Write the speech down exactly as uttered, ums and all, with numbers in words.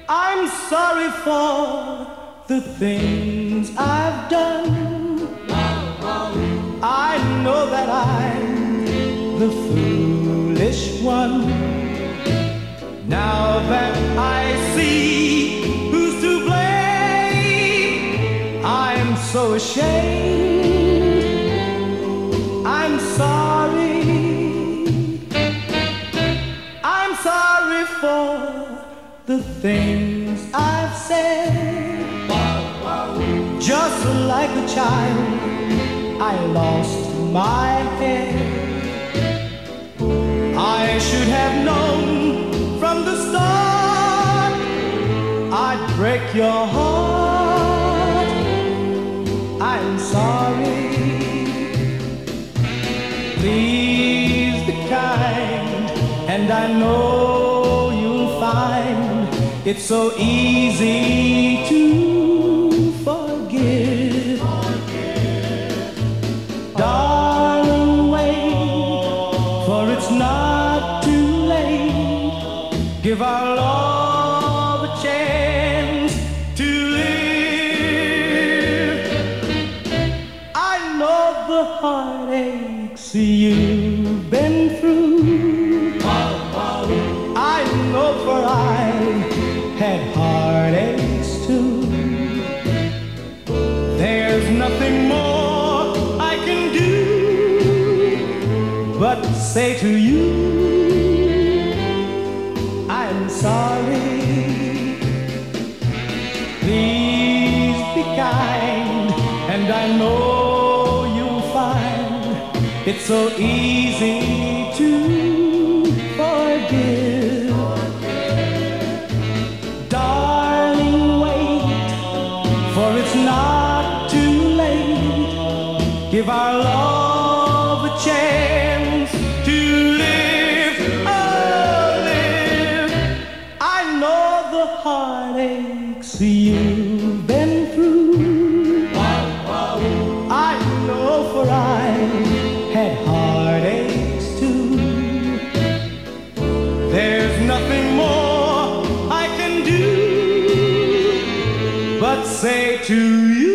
I'm sorry for the things I've done. I know that I'm the foolish one. Now that I see who's to blame, I'm so ashamed. I'm sorry. I'm sorry for the things I've said. Just like a child, I lost my head. I should have known from the start I'd break your heart. I'm sorry. Please be kind, and I know you'll find it's so easy to forgive. Darling, wait, for it's not too late. Give our love a chance to live. I know the heartaches you've been through. I know, for I had heartaches too. There's nothing more I can do but say to you, I'm sorry. Please be kind, and I know you'll find it's so easy to forgive. Darling, wait, for it's not too late. Give our love a chance to live, oh, live. I know the heartaches you've been through. I know, for I had heartaches too. There's nothing more I can do but say to you,